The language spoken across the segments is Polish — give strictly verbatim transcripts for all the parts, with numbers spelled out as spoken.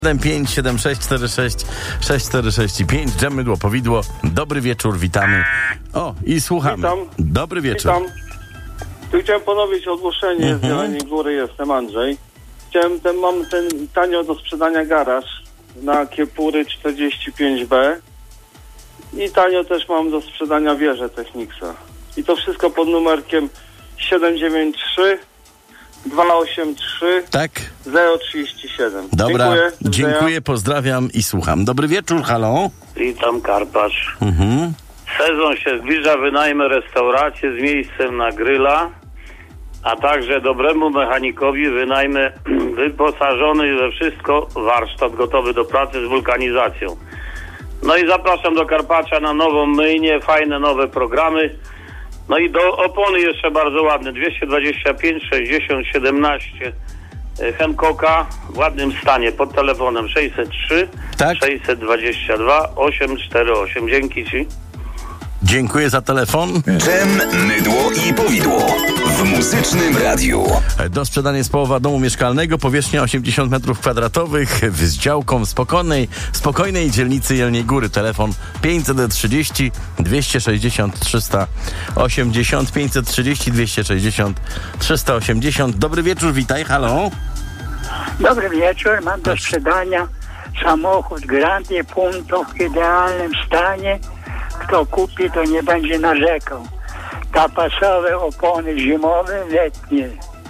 pięć siedem sześć cztery sześć sześć cztery sześć pięć. Dżem, Mydło, Powidło. Dobry wieczór, witamy. O, i słuchamy. Witam. Dobry wieczór. Witam. Tu chciałem ponowić ogłoszenie Mhm. z Jeleniej Góry, jestem Andrzej. Chciałem, ten, mam ten tanio do sprzedania garaż na Kiepury czterdzieści pięć B i tanio też mam do sprzedania wieżę Technicsa. I to wszystko pod numerkiem siedem dziewięć trzy dwa osiem trzy Tak? zero trzydzieści siedem. Dobra, Dziękuję. dziękuję, pozdrawiam i słucham. Dobry wieczór, halo. Witam, Karpacz. Mhm. Sezon się zbliża, wynajmę restaurację z miejscem na gryla, a także dobremu mechanikowi wynajmę wyposażony we wszystko warsztat gotowy do pracy z wulkanizacją. No i zapraszam do Karpacza na nową myjnię, fajne nowe programy. No i do opony jeszcze bardzo ładne, dwieście dwadzieścia pięć sześćdziesiąt siedemnaście Hancocka w ładnym stanie, pod telefonem sześćset trzy Tak? sześćset dwadzieścia dwa osiemset czterdzieści osiem. Dzięki Ci. Dziękuję za telefon. Dżem, Mydło i Powidło w Muzycznym Radiu. Do sprzedania jest połowa domu mieszkalnego, powierzchnia osiemdziesiąt metrów kwadratowych, z działką w spokojnej, spokojnej dzielnicy Jeleniej Góry. Telefon pięćset trzydzieści dwieście sześćdziesiąt trzysta osiemdziesiąt, pięćset trzydzieści dwieście sześćdziesiąt trzysta osiemdziesiąt. Dobry wieczór, witaj, halo. Dobry wieczór, mam do sprzedania samochód Grande Punto w idealnym stanie. Kto kupi, to nie będzie narzekał. Tapasowe opony zimowe, letnie,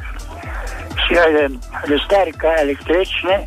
lusterka elektryczne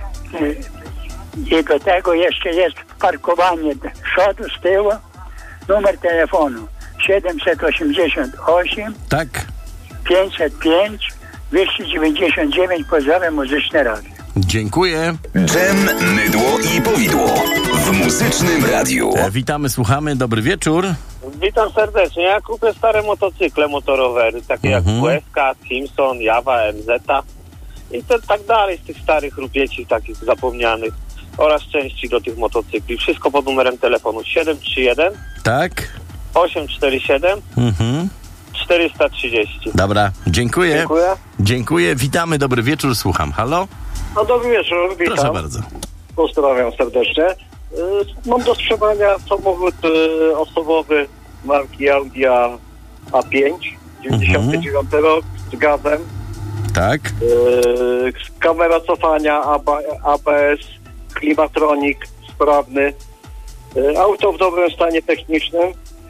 i do tego jeszcze jest parkowanie przodu, z tyłu. Numer telefonu siedemset osiemdziesiąt osiem Tak? pięćset pięć dwieście dziewięćdziesiąt dziewięć. Pozdrawiam, Muzyczne Radio. Dziękuję. Dżem, Mydło i Powidło w Muzycznym Radiu. E, witamy, słuchamy. Dobry wieczór. Witam serdecznie. Ja kupię stare motocykle, motorowery, takie Mhm. jak Łeska, Simpson, Jawa, M Z i to, tak dalej z tych starych rupieci, takich zapomnianych oraz części do tych motocykli. Wszystko pod numerem telefonu siedem trzy jeden Tak? osiem cztery siedem Mhm. czterysta trzydzieści. Dobra, dziękuję. Dziękuję. Dziękuję, witamy, dobry wieczór, słucham. Halo? No dobry wieczór, witam. Proszę bardzo. Pozdrawiam serdecznie. Y, Mam do sprzedania samochód y, osobowy marki Audi A pięć, dziewięćdziesiąty dziewiąty rok, z gazem, Tak? y, kamera cofania, A B S, klimatronik sprawny, y, auto w dobrym stanie technicznym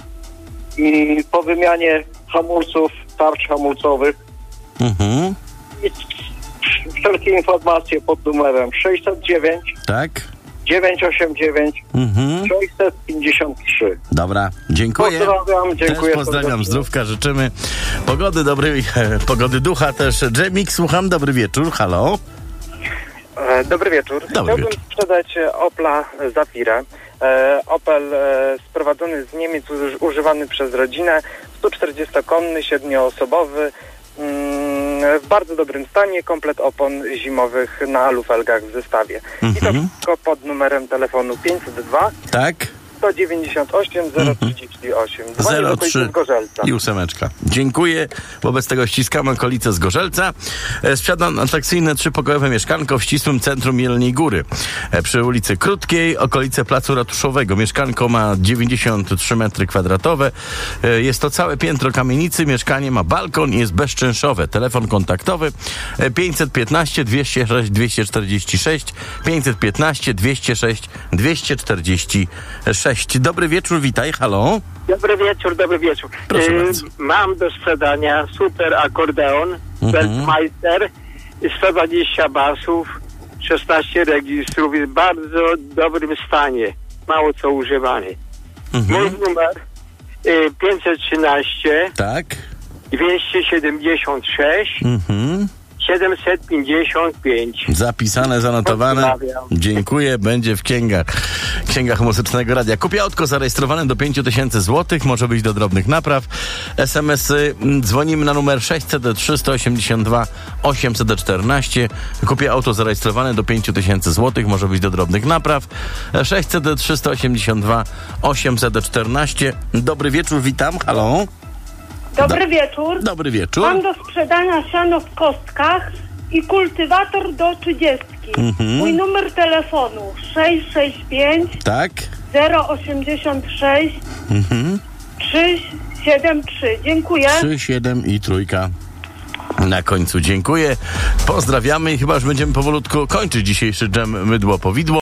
i po wymianie hamulców, tarcz hamulcowych Mhm. i wszelkie informacje pod numerem sześćset dziewięć Tak? dziewięćset osiemdziesiąt dziewięć Mhm. sześćset pięćdziesiąt trzy. Dobra, dziękuję. Pozdrawiam, dziękuję. Też pozdrawiam, serdecznie. zdrówka, życzymy pogody dobrej, e, pogody ducha też. Dżemik, słucham, dobry wieczór, halo. E, Dobry wieczór. Dobry Chciałbym wieczór. sprzedać e, Opla Zafirę. E, Opel e, sprowadzony z Niemiec, uż, używany przez rodzinę, sto czterdziestokonny, siedmioosobowy, mm, w bardzo dobrym stanie, komplet opon zimowych na alufelgach w zestawie. I to Mhm. wszystko pod numerem telefonu pięćset dwa Tak? sto dziewięćdziesiąt osiem zero trzydzieści osiem. Dzwonię zero do okolicy trzy Zgorzelca. i ósemeczka. Dziękuję. Wobec tego ściskamy okolice Zgorzelca. E, Sprzedam atrakcyjne trzypokojowe mieszkanko w ścisłym centrum Jeleniej Góry. E, Przy ulicy Krótkiej, okolice Placu Ratuszowego. Mieszkanko ma dziewięćdziesiąt trzy metry kwadratowe. E, Jest to całe piętro kamienicy. Mieszkanie ma balkon i jest bezczynszowe. Telefon kontaktowy e, pięćset piętnaście dwieście sześć dwieście czterdzieści sześć, pięćset piętnaście dwieście sześć dwieście czterdzieści sześć. Dobry wieczór, witaj, halo. Dobry wieczór, dobry wieczór. Proszę Y, bardzo. Mam do sprzedania super akordeon, Mhm. Weltmeister, sto dwadzieścia basów, szesnaście registrów, jest w bardzo dobrym stanie, mało co używany. Mój Mhm. numer y, pięćset trzynaście Tak. dwieście siedemdziesiąt sześć Mhm. siedemset pięćdziesiąt pięć. Zapisane, zanotowane. Pozdrawiam. Dziękuję, będzie w księgach. Księgach Muzycznego Radia. Kupię autko zarejestrowane do pięć tysięcy złotych, może być do drobnych napraw. es em esy dzwonimy na numer sześćset trzysta osiemdziesiąt dwa osiemset czternaście. Kupię auto zarejestrowane do pięć tysięcy złotych, może być do drobnych napraw. sześćset trzysta osiemdziesiąt dwa osiemset czternaście. Dobry wieczór, witam, halo. Dobry Do- wieczór. Dobry wieczór. Mam do sprzedania siano w kostkach i kultywator do trzydziestki. Mhm. Mój numer telefonu sześć sześć pięć Tak? zero osiemdziesiąt sześć Mhm. trzy siedem trzy. Dziękuję. trzy, siedem i trójka na końcu. Dziękuję. Pozdrawiamy i chyba już będziemy powolutku kończyć dzisiejszy dżem Mydło Powidło.